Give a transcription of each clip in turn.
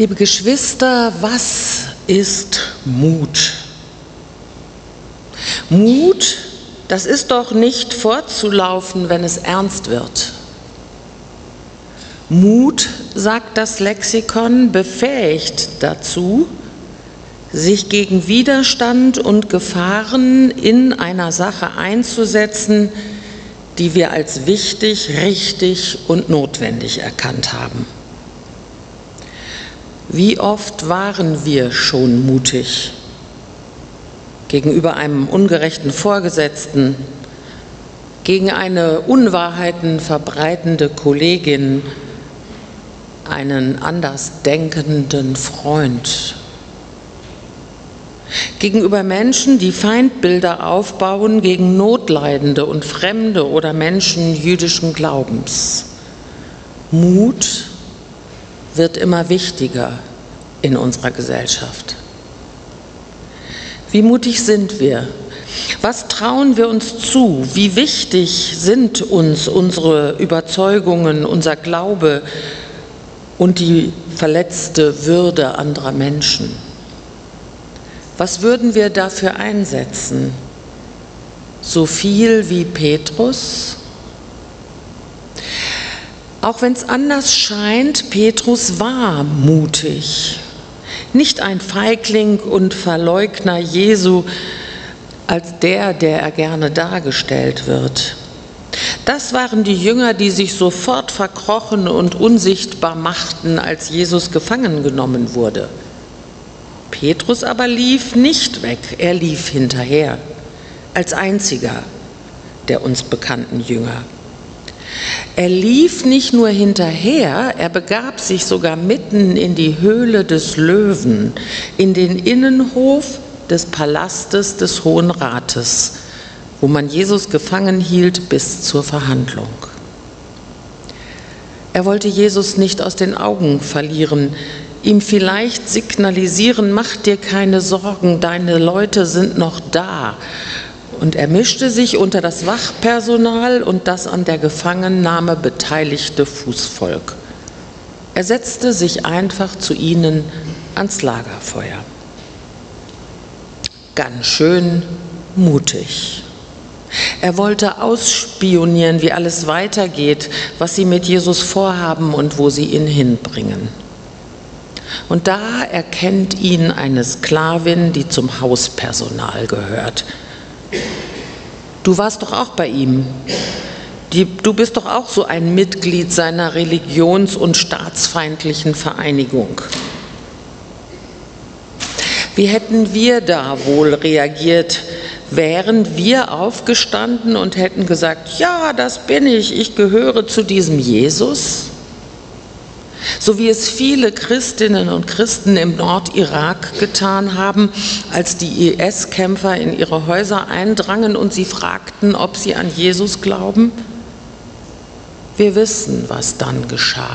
Liebe Geschwister, was ist Mut? Mut, das ist doch nicht vorzulaufen, wenn es ernst wird. Mut, sagt das Lexikon, befähigt dazu, sich gegen Widerstand und Gefahren in einer Sache einzusetzen, die wir als wichtig, richtig und notwendig erkannt haben. Wie oft waren wir schon mutig gegenüber einem ungerechten Vorgesetzten, gegen eine Unwahrheiten verbreitende Kollegin, einen andersdenkenden Freund, gegenüber Menschen, die Feindbilder aufbauen gegen Notleidende und Fremde oder Menschen jüdischen Glaubens. Mut wird immer wichtiger in unserer Gesellschaft. Wie mutig sind wir? Was trauen wir uns zu? Wie wichtig sind uns unsere Überzeugungen, unser Glaube und die verletzte Würde anderer Menschen? Was würden wir dafür einsetzen? So viel wie Petrus? Auch wenn es anders scheint, Petrus war mutig. Nicht ein Feigling und Verleugner Jesu als der er gerne dargestellt wird. Das waren die Jünger, die sich sofort verkrochen und unsichtbar machten, als Jesus gefangen genommen wurde. Petrus aber lief nicht weg, er lief hinterher, als einziger der uns bekannten Jünger. Er lief nicht nur hinterher, er begab sich sogar mitten in die Höhle des Löwen, in den Innenhof des Palastes des Hohen Rates, wo man Jesus gefangen hielt bis zur Verhandlung. Er wollte Jesus nicht aus den Augen verlieren, ihm vielleicht signalisieren, mach dir keine Sorgen, deine Leute sind noch da. Und er mischte sich unter das Wachpersonal und das an der Gefangennahme beteiligte Fußvolk. Er setzte sich einfach zu ihnen ans Lagerfeuer. Ganz schön mutig. Er wollte ausspionieren, wie alles weitergeht, was sie mit Jesus vorhaben und wo sie ihn hinbringen. Und da erkennt ihn eine Sklavin, die zum Hauspersonal gehört. Du warst doch auch bei ihm. Du bist doch auch so ein Mitglied seiner religions- und staatsfeindlichen Vereinigung. Wie hätten wir da wohl reagiert, wären wir aufgestanden und hätten gesagt, ja, das bin ich gehöre zu diesem Jesus? So wie es viele Christinnen und Christen im Nordirak getan haben, als die IS-Kämpfer in ihre Häuser eindrangen und sie fragten, ob sie an Jesus glauben. Wir wissen, was dann geschah.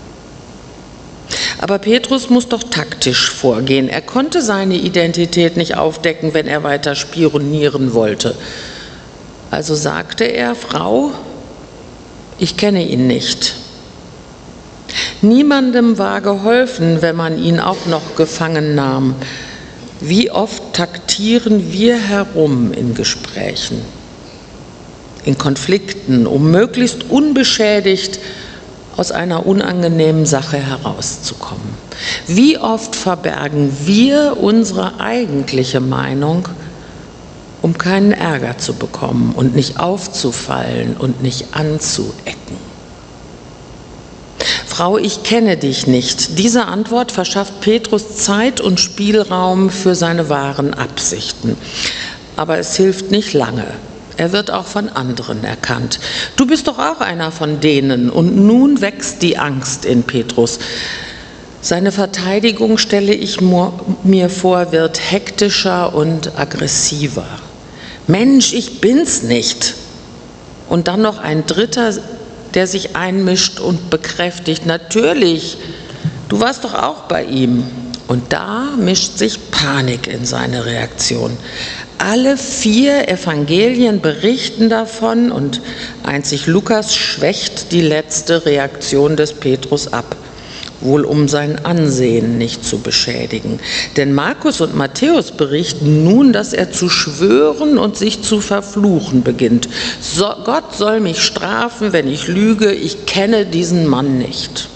Aber Petrus muss doch taktisch vorgehen. Er konnte seine Identität nicht aufdecken, wenn er weiter spionieren wollte. Also sagte er, Frau, ich kenne ihn nicht. Niemandem war geholfen, wenn man ihn auch noch gefangen nahm. Wie oft taktieren wir herum in Gesprächen, in Konflikten, um möglichst unbeschädigt aus einer unangenehmen Sache herauszukommen. Wie oft verbergen wir unsere eigentliche Meinung, um keinen Ärger zu bekommen und nicht aufzufallen und nicht anzuecken. Frau, ich kenne dich nicht. Diese Antwort verschafft Petrus Zeit und Spielraum für seine wahren Absichten. Aber es hilft nicht lange. Er wird auch von anderen erkannt. Du bist doch auch einer von denen. Und nun wächst die Angst in Petrus. Seine Verteidigung, stelle ich mir vor, wird hektischer und aggressiver. Mensch, ich bin's nicht. Und dann noch ein Dritter, der sich einmischt und bekräftigt, natürlich, du warst doch auch bei ihm. Und da mischt sich Panik in seine Reaktion. Alle 4 Evangelien berichten davon und einzig Lukas schwächt die letzte Reaktion des Petrus ab. wohl um sein Ansehen nicht zu beschädigen. Denn Markus und Matthäus berichten nun, dass er zu schwören und sich zu verfluchen beginnt. Gott soll mich strafen, wenn ich lüge, ich kenne diesen Mann nicht.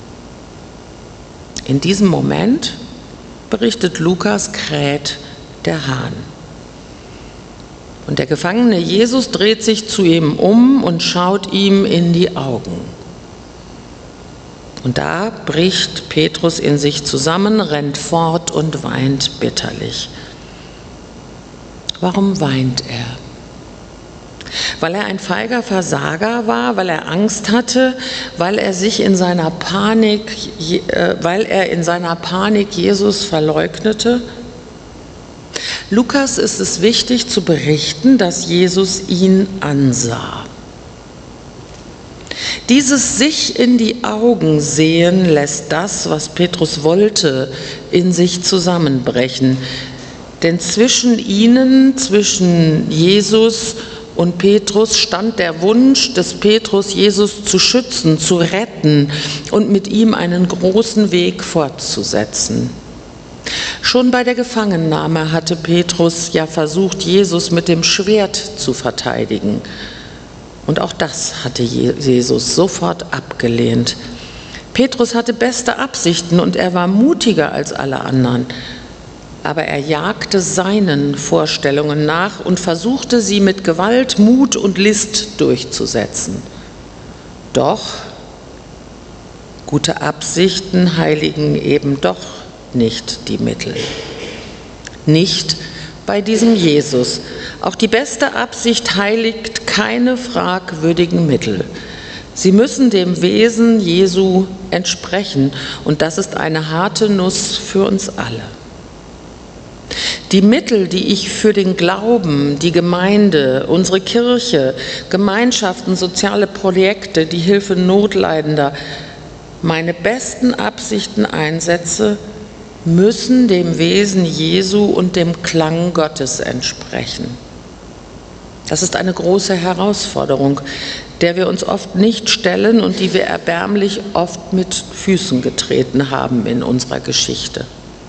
In diesem Moment, berichtet Lukas, kräht der Hahn. Und der gefangene Jesus dreht sich zu ihm um und schaut ihm in die Augen. Und da bricht Petrus in sich zusammen, rennt fort und weint bitterlich. Warum weint er? Weil er ein feiger Versager war, weil er Angst hatte, weil er in seiner Panik Jesus verleugnete? Lukas ist es wichtig zu berichten, dass Jesus ihn ansah. Dieses sich in die Augen sehen lässt das, was Petrus wollte, in sich zusammenbrechen. Denn zwischen ihnen, zwischen Jesus und Petrus, stand der Wunsch des Petrus, Jesus zu schützen, zu retten und mit ihm einen großen Weg fortzusetzen. Schon bei der Gefangennahme hatte Petrus ja versucht, Jesus mit dem Schwert zu verteidigen. Und auch das hatte Jesus sofort abgelehnt. Petrus hatte beste Absichten und er war mutiger als alle anderen. Aber er jagte seinen Vorstellungen nach und versuchte, sie mit Gewalt, Mut und List durchzusetzen. Doch gute Absichten heiligen eben doch nicht die Mittel. Nicht bei diesem Jesus. Auch die beste Absicht heiligt keine fragwürdigen Mittel. Sie müssen dem Wesen Jesu entsprechen und das ist eine harte Nuss für uns alle. Die Mittel, die ich für den Glauben, die Gemeinde, unsere Kirche, Gemeinschaften, soziale Projekte, die Hilfe Notleidender, meine besten Absichten einsetze, müssen dem Wesen Jesu und dem Klang Gottes entsprechen. Das ist eine große Herausforderung, der wir uns oft nicht stellen und die wir erbärmlich oft mit Füßen getreten haben in unserer Geschichte.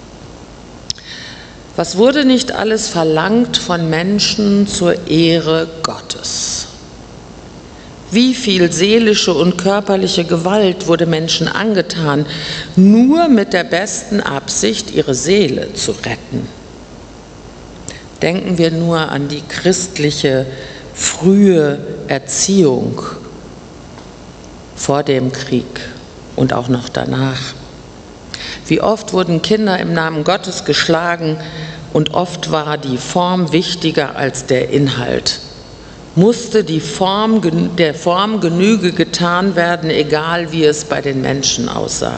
Was wurde nicht alles verlangt von Menschen zur Ehre Gottes? Wie viel seelische und körperliche Gewalt wurde Menschen angetan, nur mit der besten Absicht, ihre Seele zu retten? Denken wir nur an die christliche frühe Erziehung vor dem Krieg und auch noch danach. Wie oft wurden Kinder im Namen Gottes geschlagen und oft war die Form wichtiger als der Inhalt. Musste der Form Genüge getan werden, egal wie es bei den Menschen aussah.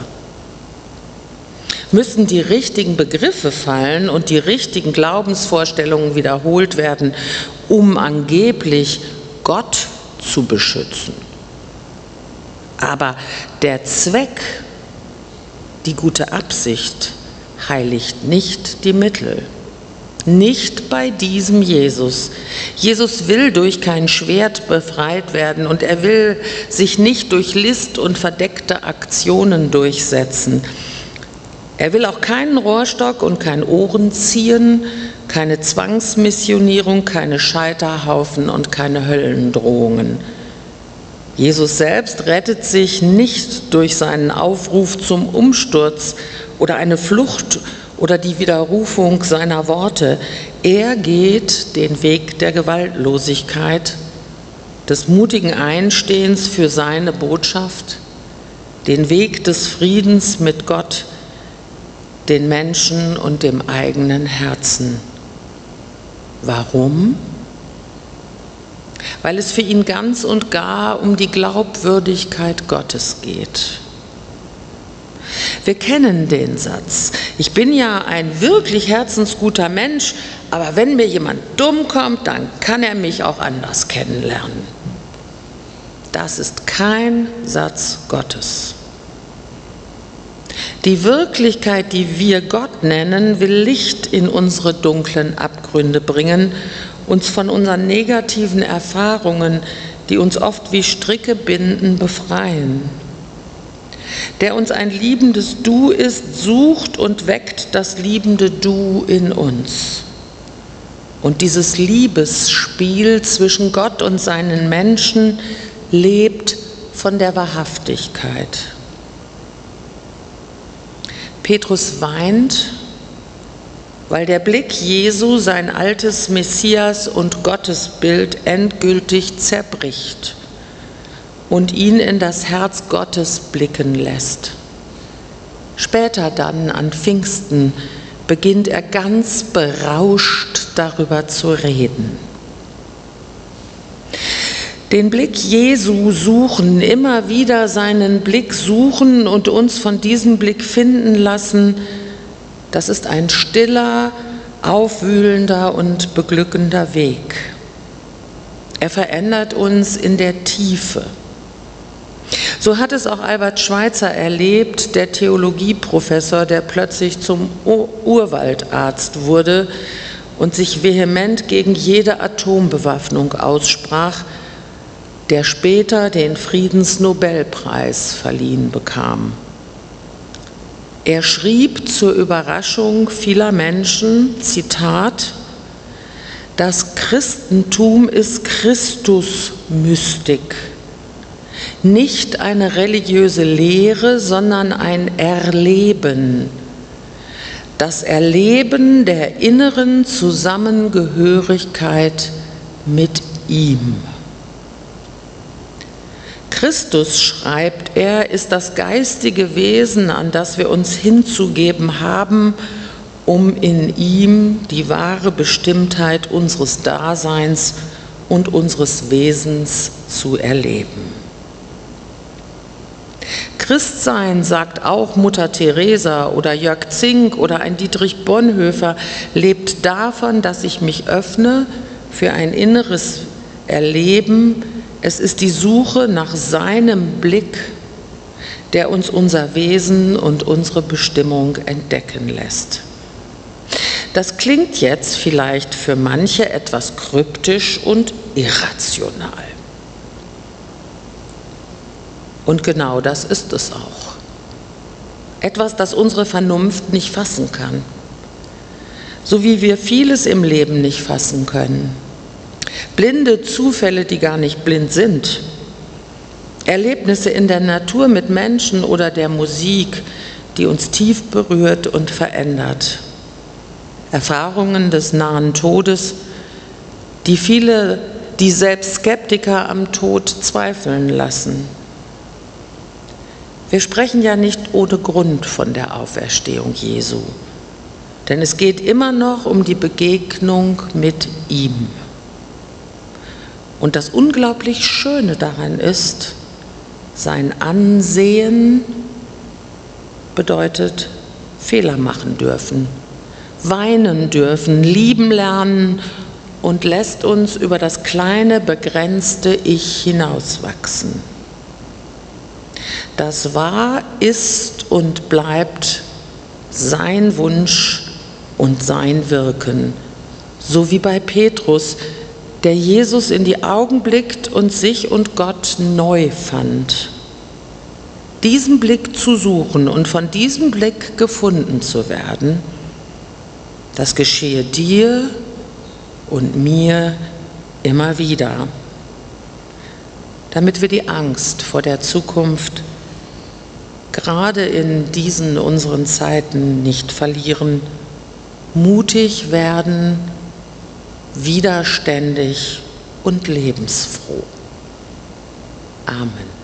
Müssen die richtigen Begriffe fallen und die richtigen Glaubensvorstellungen wiederholt werden, um angeblich Gott zu beschützen. Aber der Zweck, die gute Absicht, heiligt nicht die Mittel. Nicht bei diesem Jesus. Jesus will durch kein Schwert befreit werden und er will sich nicht durch List und verdeckte Aktionen durchsetzen. Er will auch keinen Rohrstock und kein Ohrenziehen, keine Zwangsmissionierung, keine Scheiterhaufen und keine Höllendrohungen. Jesus selbst rettet sich nicht durch seinen Aufruf zum Umsturz oder eine Flucht oder die Widerrufung seiner Worte. Er geht den Weg der Gewaltlosigkeit, des mutigen Einstehens für seine Botschaft, den Weg des Friedens mit Gott, den Menschen und dem eigenen Herzen. Warum? Weil es für ihn ganz und gar um die Glaubwürdigkeit Gottes geht. Wir kennen den Satz: Ich bin ja ein wirklich herzensguter Mensch, aber wenn mir jemand dumm kommt, dann kann er mich auch anders kennenlernen. Das ist kein Satz Gottes. Die Wirklichkeit, die wir Gott nennen, will Licht in unsere dunklen Abgründe bringen, uns von unseren negativen Erfahrungen, die uns oft wie Stricke binden, befreien. der uns ein liebendes Du ist, sucht und weckt das liebende Du in uns. Und dieses Liebesspiel zwischen Gott und seinen Menschen lebt von der Wahrhaftigkeit. Petrus weint, weil der Blick Jesu sein altes Messias- und Gottesbild endgültig zerbricht und ihn in das Herz Gottes blicken lässt. Später dann, an Pfingsten, beginnt er ganz berauscht darüber zu reden. Den Blick Jesu suchen, immer wieder seinen Blick suchen und uns von diesem Blick finden lassen, das ist ein stiller, aufwühlender und beglückender Weg. Er verändert uns in der Tiefe. So hat es auch Albert Schweitzer erlebt, der Theologieprofessor, der plötzlich zum Urwaldarzt wurde und sich vehement gegen jede Atombewaffnung aussprach, der später den Friedensnobelpreis verliehen bekam. Er schrieb zur Überraschung vieler Menschen, Zitat, das Christentum ist Christusmystik. Nicht eine religiöse Lehre, sondern ein Erleben. Das Erleben der inneren Zusammengehörigkeit mit ihm. Christus, schreibt er, ist das geistige Wesen, an das wir uns hinzugeben haben, um in ihm die wahre Bestimmtheit unseres Daseins und unseres Wesens zu erleben. Christsein, sagt auch Mutter Teresa oder Jörg Zink oder ein Dietrich Bonhoeffer, lebt davon, dass ich mich öffne für ein inneres Erleben. Es ist die Suche nach seinem Blick, der uns unser Wesen und unsere Bestimmung entdecken lässt. Das klingt jetzt vielleicht für manche etwas kryptisch und irrational. Und genau das ist es auch. Etwas, das unsere Vernunft nicht fassen kann. So wie wir vieles im Leben nicht fassen können. Blinde Zufälle, die gar nicht blind sind. Erlebnisse in der Natur mit Menschen oder der Musik, die uns tief berührt und verändert. Erfahrungen des nahen Todes, die selbst Skeptiker am Tod zweifeln lassen. Wir sprechen ja nicht ohne Grund von der Auferstehung Jesu, denn es geht immer noch um die Begegnung mit ihm. Und das unglaublich Schöne daran ist, sein Ansehen bedeutet Fehler machen dürfen, weinen dürfen, lieben lernen und lässt uns über das kleine, begrenzte Ich hinauswachsen. Das war, ist und bleibt sein Wunsch und sein Wirken, so wie bei Petrus, der Jesus in die Augen blickt und sich und Gott neu fand. Diesen Blick zu suchen und von diesem Blick gefunden zu werden, das geschehe dir und mir immer wieder, damit wir die Angst vor der Zukunft gerade in diesen unseren Zeiten nicht verlieren, mutig werden, widerständig und lebensfroh. Amen.